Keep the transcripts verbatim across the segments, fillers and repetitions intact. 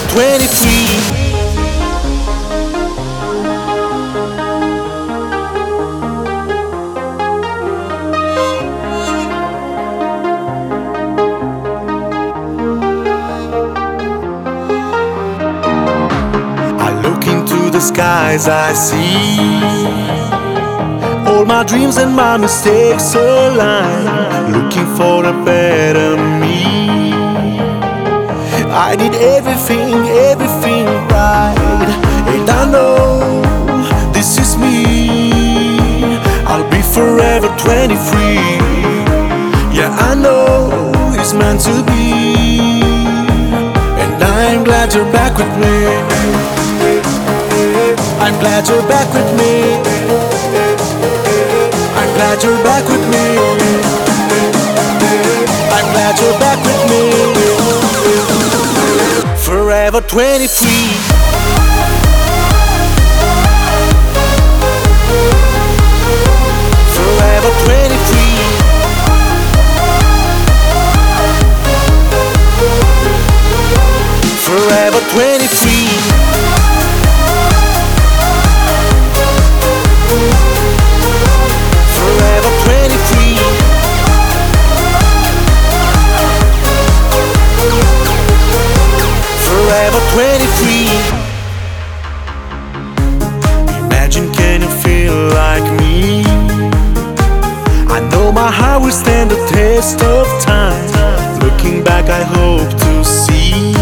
Forever twenty-three. Skies I see, all my dreams and my mistakes align, looking for a better me. I did everything, everything right, and I know this is me. I'll be forever twenty-three. Yeah, I know it's meant to be, and I'm glad you're back with me. I'm glad you're back with me. I'm glad you're back with me. I'm glad you're back with me. Forever twenty-three. Forever twenty-three. Forever twenty-three. twenty-three. Imagine, can you feel like me? I know my heart will stand the test of time. Looking back, I hope to see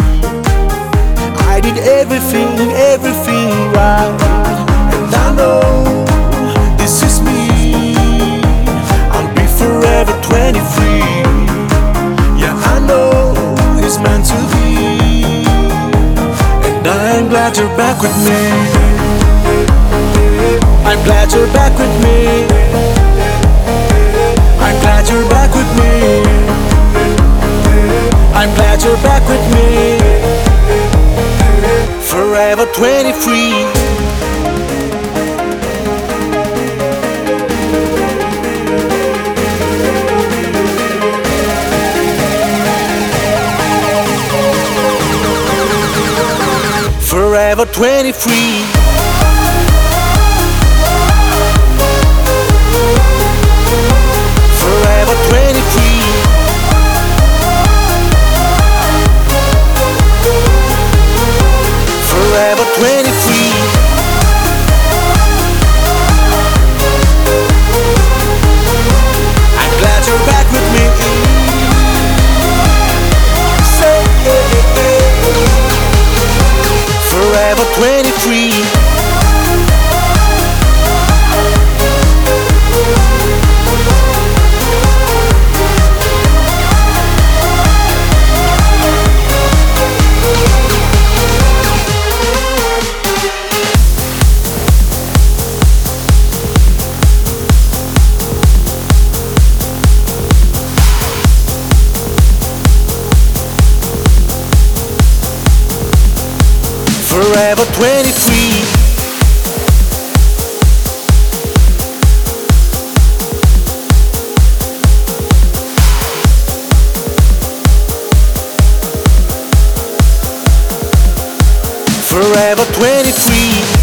I did everything, everything right, and I know this is me. I'll be forever twenty-three. Yeah, I know it's meant to be. I'm glad you're back with me. I'm glad you're back with me. I'm glad you're back with me. I'm glad you're back with me. Forever twenty-three. Forever twenty-three. Forever twenty-three. Forever twenty-three. I'm glad you're back with me. Say Forever twenty-three. Forever twenty-three. Forever twenty-three.